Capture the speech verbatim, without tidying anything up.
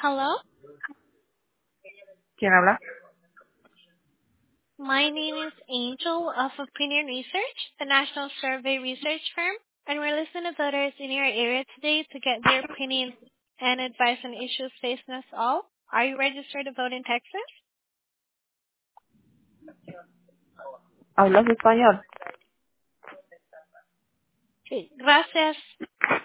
Hello, ¿Quién habla? my name is Angel of Opinion Research, the national survey research firm, and we're listening to voters in your area today to get their opinion and advice on issues facing us all. Are you registered to vote in Texas? ¿Hablas español? Sí. Gracias